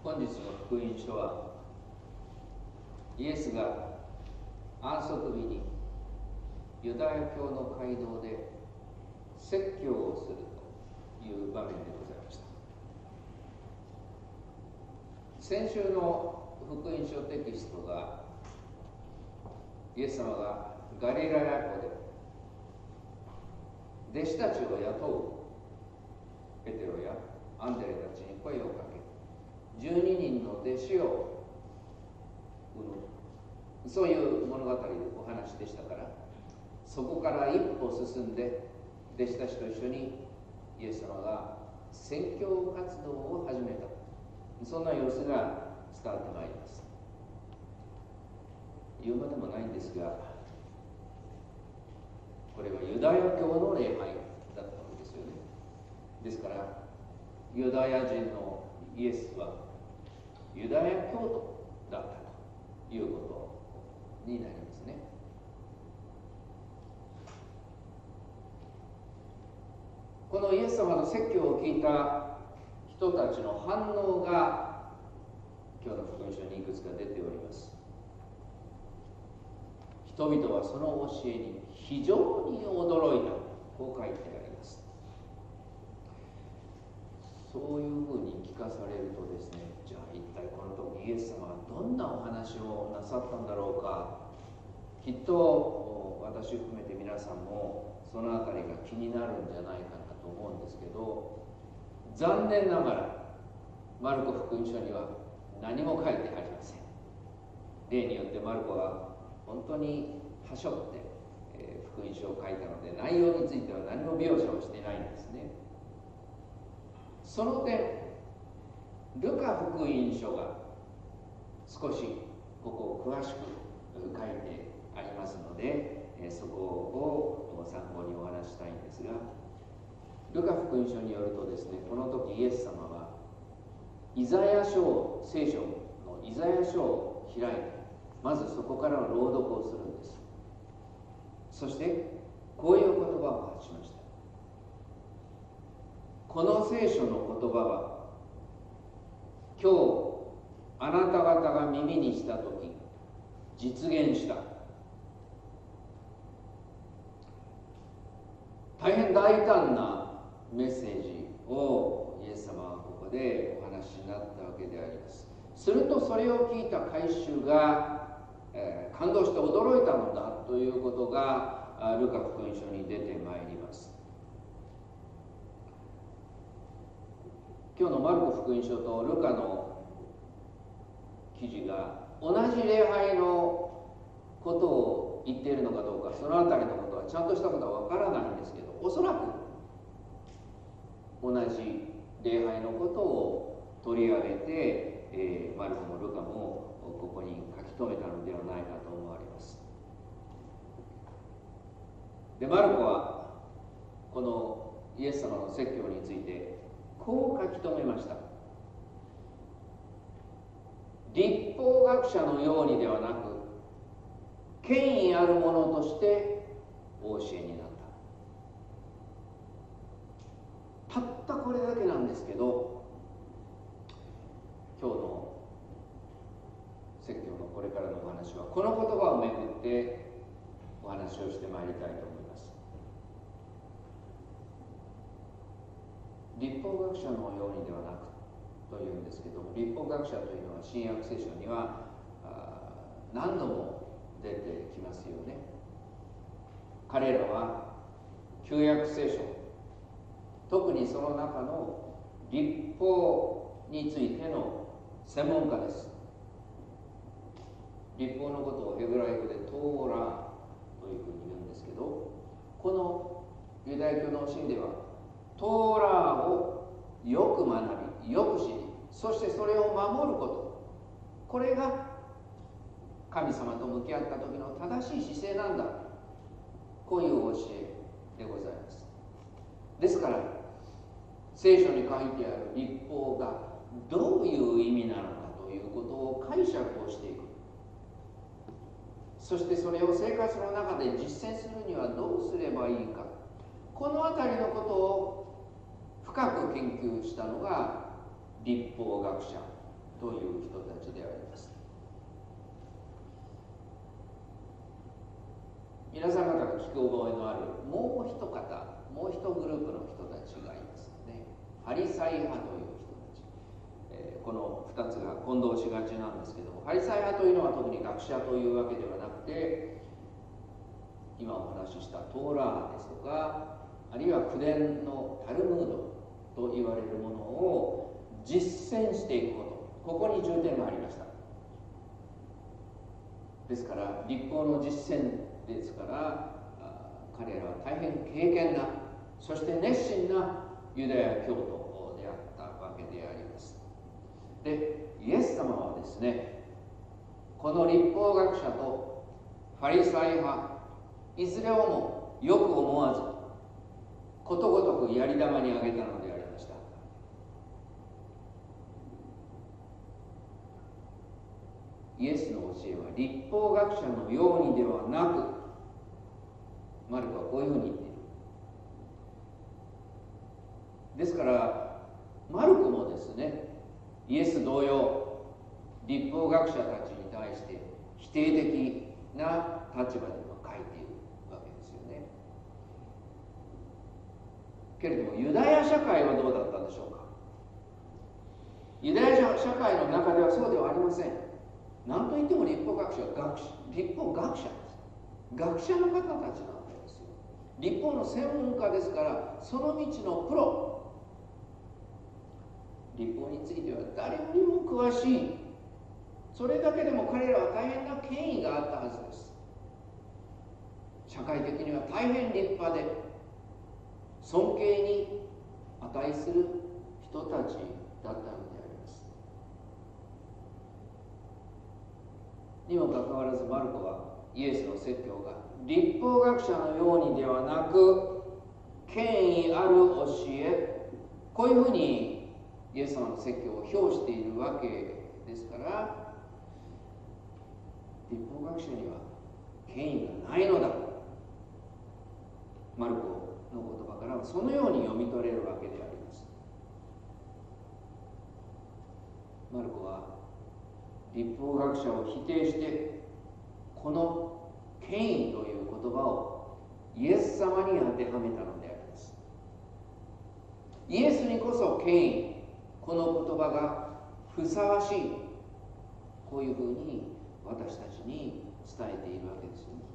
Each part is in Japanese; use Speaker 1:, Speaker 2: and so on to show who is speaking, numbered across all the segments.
Speaker 1: 本日の福音書は、イエスが安息日にユダヤ教の街道で説教をするという場面でございました。先週の福音書テキストが、イエス様がガリラヤ湖で弟子たちを雇うペテロやアンデレたちに声をかけ、12人の弟子を生む、そういう物語のお話でしたから、そこから一歩進んで弟子たちと一緒にイエス様が宣教活動を始めた、そんな様子が伝わってまいります。言うまでもないんですが、これはユダヤ教の礼拝だったわけですよね。ですからユダヤ人のイエスはユダヤ教徒だったということになりますね。このイエス様の説教を聞いた人たちの反応が今日の福音書にいくつか出ております。人々はその教えに非常に驚いた、こう書いてあります。そういうふうに聞かされるとですね、じゃあ一体この時イエス様はどんなお話をなさったんだろうか。きっと私含めて皆さんもそのあたりが気になるんじゃないかなと思うんですけど、残念ながらマルコ福音書には何も書いてありません。例によってマルコは本当にはしょって、福音書を書いたので、内容については何も描写をしていないんですね。その点、ルカ福音書が少しここを詳しく書いてありますので、そこを参考にお話したいんですが、ルカ福音書によるとですね、この時イエス様はイザヤ書、聖書のイザヤ書を開いて、まずそこからの朗読をするんです。そしてこういう言葉を発しました。この聖書の言葉は今日あなた方が耳にしたとき実現した。大変大胆なメッセージをイエス様はここでお話になったわけであります。するとそれを聞いた会衆が感動して驚いたのだということがルカ福音書に出てまいります。今日のマルコ福音書とルカの記事が同じ礼拝のことを言っているのかどうか、そのあたりのことはちゃんとしたことはわからないんですけど、おそらく同じ礼拝のことを取り上げて、マルコもルカもここに書き留めたのではないかと思われます。で、マルコはこのイエス様の説教についてこう書き留めました。律法学者のようにではなく、権威あるものとしてお教えになった。たったこれだけなんですけど、今日の説教のこれからのお話はこの言葉をめぐってお話をしてまいりたいと思います。律法学者のようにではなくというんですけども、律法学者というのは新約聖書には何度も出てきますよね。彼らは旧約聖書、特にその中の律法についての専門家です。律法のことをヘブライ語でトーラというふうに言うんですけど、このユダヤ教の教えではトーラをよく学び、よく知り、そしてそれを守ること、これが神様と向き合った時の正しい姿勢なんだ、こういう教えでございます。ですから聖書に書いてある律法がどういう意味なのかということを解釈をしていく、そしてそれを生活の中で実践するにはどうすればいいか、このあたりのことを深く研究したのが律法学者という人たちであります。皆さん方が聞く覚えのあるもう一方、もう一グループの人たちがいますね。ファリサイ派という人たち、この2つが混同しがちなんですけども、ファリサイ派というのは特に学者というわけではなくて、今お話ししたトーラーですとか、あるいは口伝のタルムードと言われるものを実践していくこと、ここに重点がありました。ですから律法の実践ですから、彼らは大変敬虔な、そして熱心なユダヤ教徒であったわけであります。で、イエス様はですね、この律法学者とファリサイ派いずれをもよく思わず、ことごとくやり玉に挙げたのでありました。イエスの教えは律法学者のようにではなく、マルコはこういうふうに言っている。ですからマルコもですね、イエス同様、律法学者たちに対して否定的な立場で書いているわけですよね。けれどもユダヤ社会はどうだったんでしょうか。ユダヤ社会の中ではそうではありません。何といっても律法学者は律法学者です。学者の方たちなわけですよ。律法の専門家ですから、その道のプロ。律法については誰よりも詳しい。それだけでも彼らは大変な権威があったはずです。社会的には大変立派で尊敬に値する人たちだったのであります。にもかかわらずマルコはイエスの説教が律法学者のようにではなく権威ある教え、こういうふうにイエス様の説教を評しているわけですから、律法学者には権威がないのだ、マルコの言葉からはそのように読み取れるわけであります。マルコは律法学者を否定して、この権威という言葉をイエス様に当てはめたのであります。イエスにこそ権威、この言葉がふさわしい、こういうふうに私たちに伝えているわけですよね。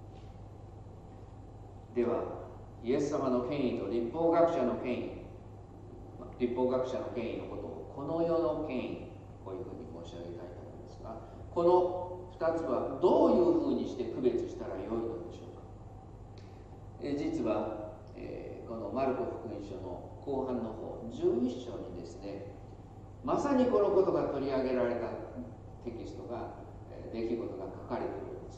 Speaker 1: ではイエス様の権威と律法学者の権威、律法学者の権威のことをこの世の権威、こういうふうに申し上げたいと思いますが、この2つはどういうふうにして区別したらよいのでしょうか。実は、このマルコ福音書の後半の方11章にですね、まさにこのことが取り上げられたテキストが、出来事が書かれております。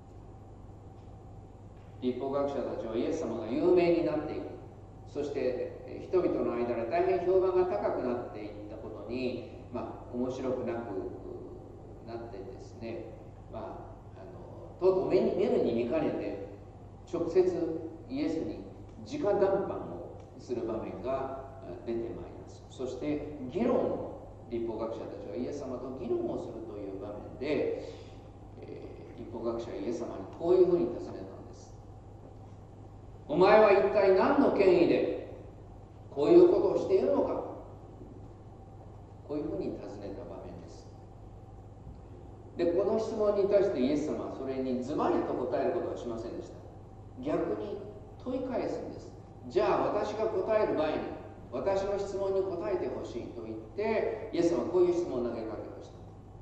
Speaker 1: 律法学者たちはイエス様が有名になっていく、そして人々の間で大変評判が高くなっていったことに、面白くなくなってですね、とうとう見るに見かねて直接イエスに直談判をする場面が出てまいります。そして議論を、律法学者たちはイエス様と議論をするという場面で、律法学者はイエス様にこういうふうに尋ねたんです。お前は一体何の権威でこういうことをしているのか。こういうふうに尋ねた場面です。で、この質問に対してイエス様はそれにズバリと答えることはしませんでした。逆に問い返すんです。じゃあ私が答える前に私の質問に答えてほしいと言って、イエス様はこういう質問を投げかけました。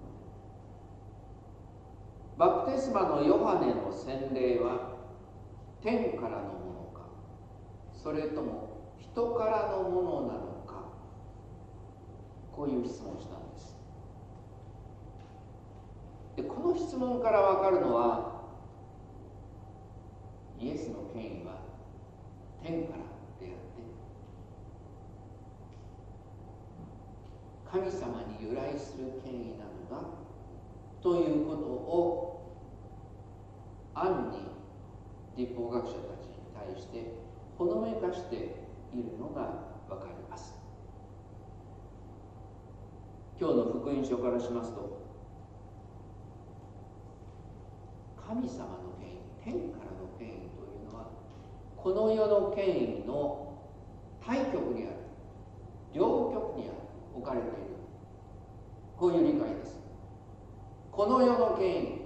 Speaker 1: バプテスマのヨハネの洗礼は天からのものか、それとも人からのものなのか。こういう質問をしたんです。で、この質問から分かるのは、イエスの権威は天からであって、神様に由来する権威なのだということを暗に律法学者たちに対してほのめかしているのがわかります。 今日の福音書からしますと、神様の権威、天からの権威というのはこの世の権威の対極にある、両極にある、置かれている、こういう理解です。この世の権威、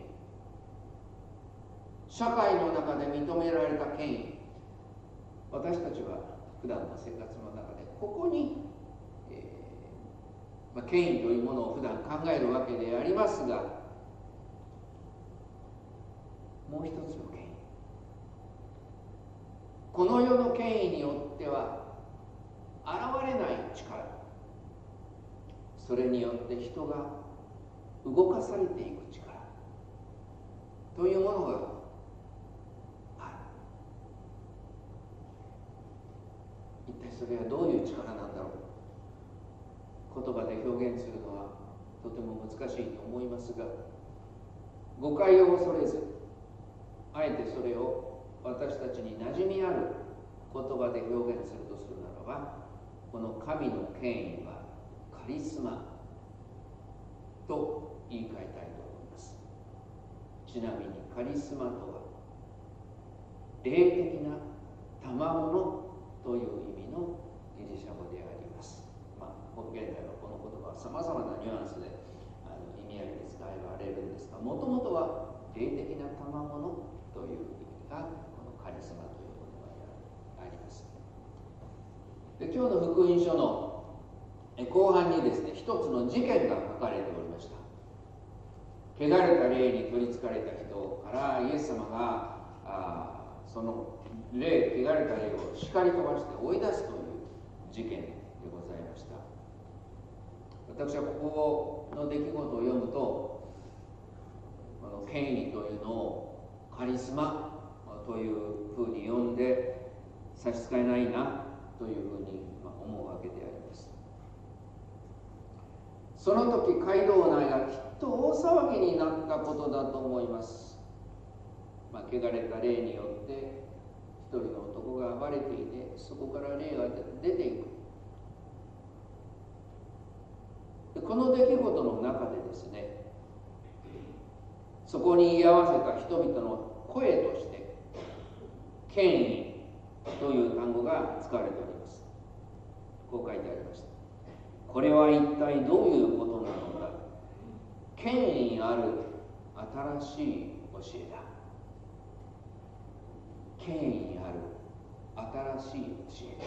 Speaker 1: 社会の中で認められた権威、私たちは普段の生活の中でここに、権威というものを普段考えるわけでありますが、もう一つの権威、この世の権威によっては現れない力、それによって人が動かされていく力というものがある。一体それはどういう力なんだろう。言葉で表現するのはとても難しいと思いますが、誤解を恐れず、あえてそれを私たちに馴染みある言葉で表現するとするならば、この神の権威はカリスマと言い換えたいと思います。ちなみにカリスマとは霊的な賜物という意味のギリシャ語であります。現代はこの言葉はさまざまなニュアンスで意味合いで使われるんですが、もともとは霊的な賜物という意味がこのカリスマという言葉であります。で、今日の福音書の後半にですね、一つの事件が書かれておりました。汚れた霊に取りつかれた人からイエス様がその汚れた霊を叱り飛ばして追い出すという事件でございました。私はここの出来事を読むと、この権威というのをカリスマというふうに呼んで差し支えないなというふうに思うわけであります。その時街道内がきっと大騒ぎになったことだと思います。汚れた霊によって一人の男が暴れていて、そこから霊が出ていく。この出来事の中でですね、そこに居合わせた人々の声として権威という単語が使われております。こう書いてありました。これは一体どういうことなのだ。権威ある新しい教えだ。権威ある新しい教えだ。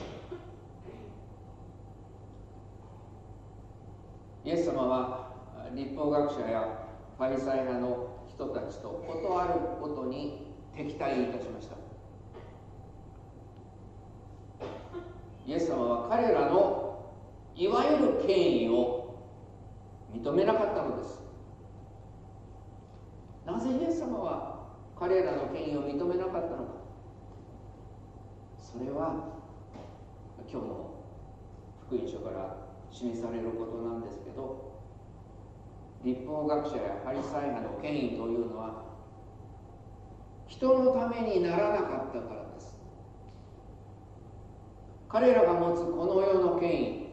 Speaker 1: イエス様は律法学者やファリサイ派の人たちとことあるごとに敵対いたしました。イエス様は彼らのいわゆる権威を認めなかったのです。なぜイエス様は彼らの権威を認めなかったのか。それは今日の福音書から示されることなんですけど、律法学者やファリサイ派の権威というのは人のためにならなかったからです。彼らが持つこの世の権威、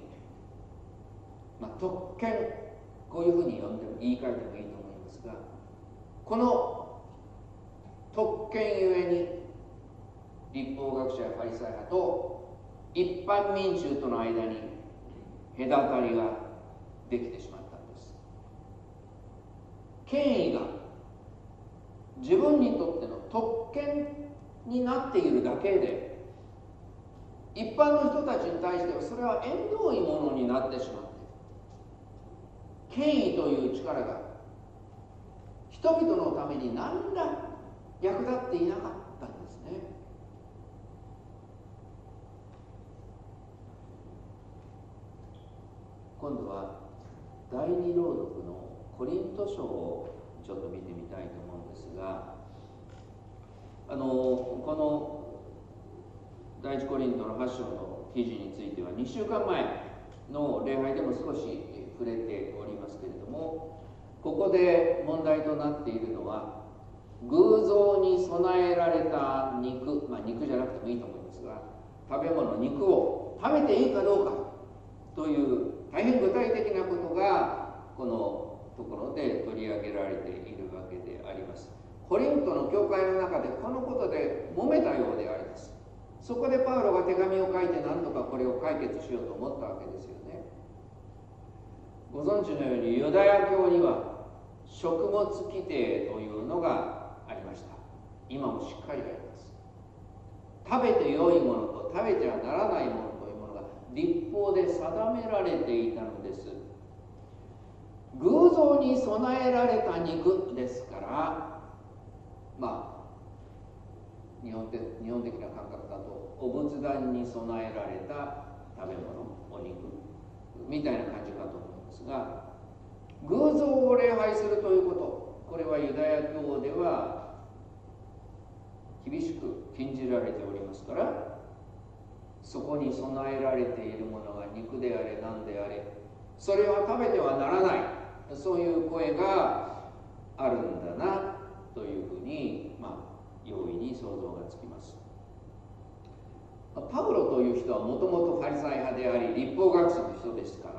Speaker 1: 特権、こういうふうに言い換えてもいいと思いますが、この特権ゆえに律法学者やファリサイ派と一般民衆との間に隔たりができてしまったんです。権威が自分にとっての特権になっているだけで、一般の人たちに対してはそれは縁遠いものになってしまって、権威という力が人々のために何ら役立っていなかったんですね。今度は第二朗読のコリント書をちょっと見てみたいと思うんですが、この第一コリントの8章の記事については2週間前の礼拝でも少し触れておりますけれども、ここで問題となっているのは、偶像に備えられた肉、肉じゃなくてもいいと思いますが、食べ物、肉を食べていいかどうかという大変具体的なことがこのところで取り上げられているわけであります。コリントの教会の中でこのことで揉めたようであります。そこでパウロが手紙を書いて何とかこれを解決しようと思ったわけですよね。ご存知のようにユダヤ教には食物規定というのがありました。今もしっかりあります。食べて良いものと食べてはならないものというものが律法で定められていたのです。偶像に備えられた肉ですから、日本的な感覚だとお仏壇に備えられた食べ物、お肉みたいな感じかと思いますが、偶像を礼拝するということ、これはユダヤ教では厳しく禁じられておりますから、そこに備えられているものが肉であれ何であれ、それは食べてはならない、そういう声があるんだなというふうに、容易に想像がつきます。パウロという人はもともとファリサイ派であり律法学者の人ですから、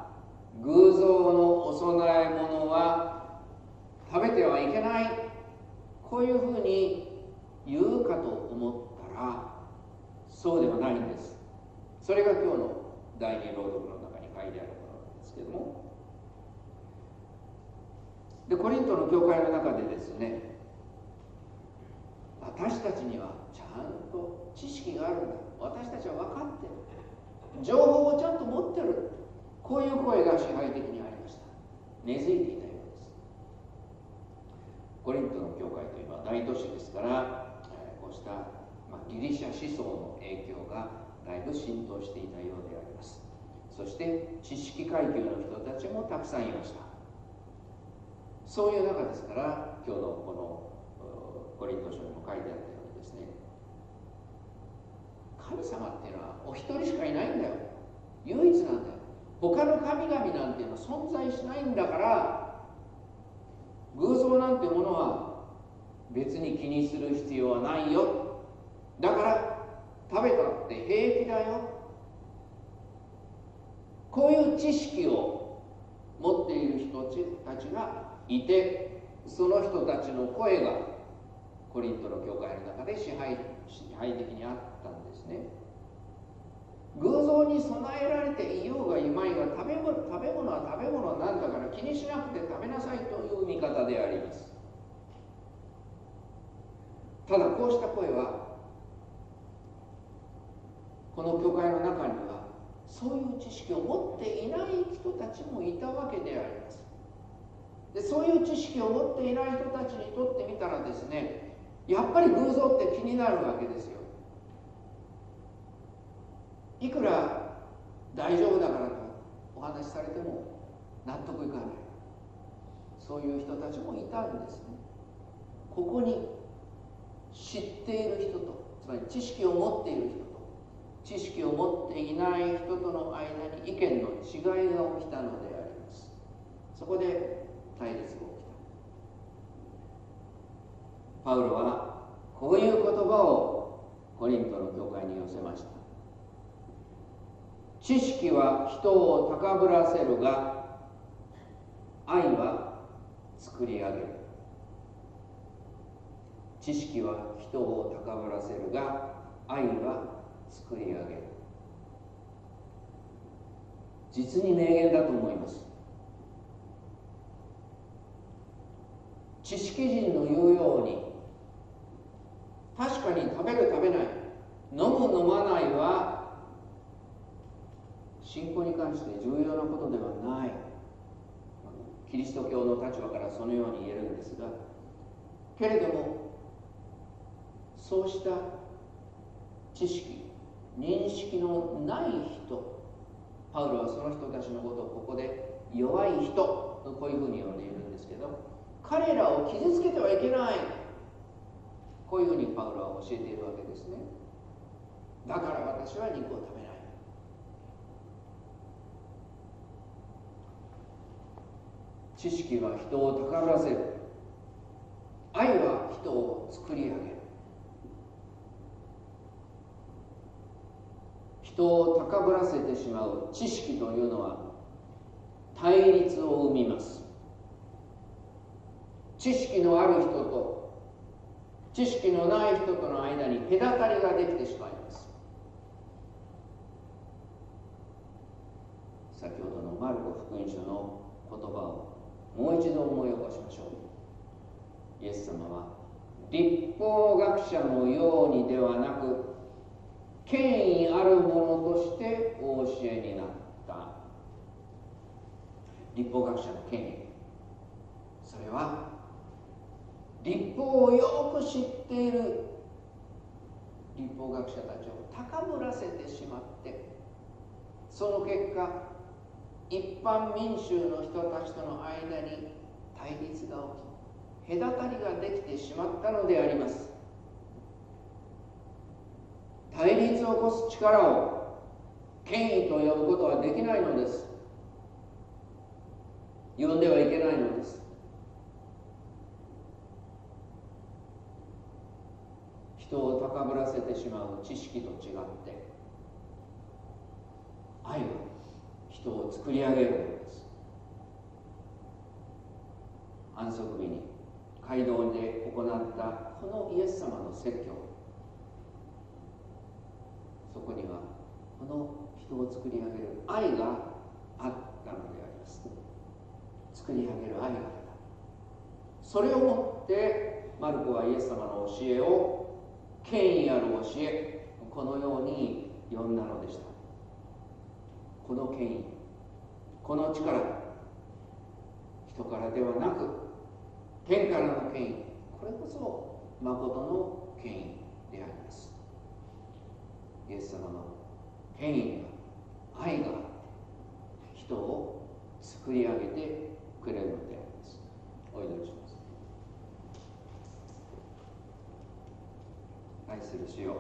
Speaker 1: 偶像のお供え物は食べてはいけない、こういうふうに言うかと思ったらそうではないんです。それが今日の第二朗読の中に書いてあるものなんですけども、でコリントの教会の中でですね、私たちにはちゃんと知識があるんだ、私たちは分かってる、情報をちゃんと持ってる、こういう声が支配的にありました。根付いていたようです。コリントの教会というのは大都市ですから、こうしたギリシャ思想の影響がだいぶ浸透していたようであります。そして知識階級の人たちもたくさんいました。そういう中ですから、今日のこのコリント書にも書いてあったようにですね、神様っていうのはお一人しかいないんだよ、唯一なんだよ、他の神々なんていうのは存在しないんだから、偶像なんてものは別に気にする必要はないよ、だから食べたって平気だよ、こういう知識を持っている人たちがいて、その人たちの声がコリントの教会の中で支配的にあったんですね。偶像に備えられていようがいまいが、食べ物は食べ物なんだから気にしなくて食べなさいという見方であります。ただこうした声はこの教会の中にはそういう知識を持っていない人たちもいたわけであります。でそういう知識を持っていない人たちにとってみたらですね、やっぱり偶像って気になるわけですよ。いくら大丈夫だからとお話しされても納得いかない、そういう人たちもいたんですね。ここに知っている人と、つまり知識を持っている人と知識を持っていない人との間に意見の違いが起きたのであります。そこで対立が起きた。パウロはこういう言葉をコリントの教会に寄せました。知識は人を高ぶらせるが、愛は作り上げる。知識は人を高ぶらせるが、愛は作り上げる。実に名言だと思います。知識人の言うように、確かに食べる食べない、飲む飲まないは信仰に関して重要なことではない。キリスト教の立場からそのように言えるんですが、けれどもそうした知識、認識のない人、パウロはその人たちのことをここで弱い人とこういうふうに呼んでいるんですけど、彼らを傷つけてはいけない、こういうふうにパウロは教えているわけですね。だから私は肉を食べない。知識は人を高ぶらせる。愛は人を作り上げる。人を高ぶらせてしまう知識というのは対立を生みます。知識のある人と知識のない人との間に隔たりができてしまいます。先ほどのマルコ福音書の言葉をもう一度思い起こしましょう。イエス様は律法学者のようにではなく、権威あるものとしてお教えになった。律法学者の権威、それは律法をよく知っている律法学者たちを高ぶらせてしまって、その結果一般民衆の人たちとの間に対立が起き、隔たりができてしまったのであります。対立を起こす力を権威と呼ぶことはできないのです。呼んではいけないのです。人を高ぶらせてしまう知識と違って、愛は人を作り上げるのです。安息日に街道で行ったこのイエス様の説教、そこにはこの人を作り上げる愛があったのであります。作り上げる愛があった。それをもってマルコはイエス様の教えを権威ある教え、このように呼んだのでした。この権威、この力、人からではなく天からの権威、これこそ誠の権威であります。イエス様の権威には愛が人を作り上げてくれるのであります。お祈りします。愛する主よ、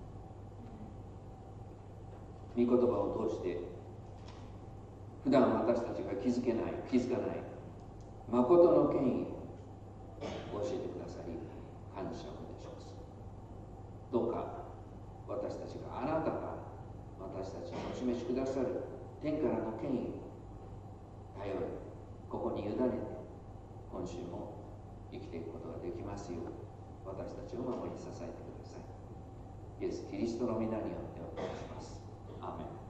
Speaker 1: 御言葉を通して普段私たちが気づかない誠の権威を教えてくださり感謝をいたします。どうか私たちがあなたが私たちにお示しくださる天からの権威を頼り、ここに委ねて今週も生きていくことができますよう私たちを守り支えてください。イエス・キリストの皆によってお願いします。アーメン。